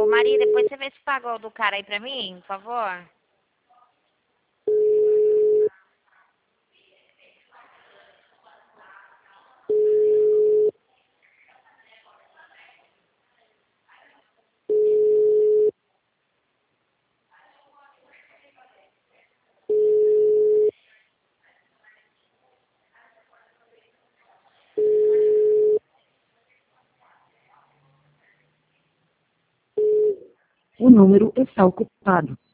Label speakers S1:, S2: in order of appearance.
S1: Maria, depois você vê se pagou o do cara aí pra mim, por favor.
S2: O número está ocupado.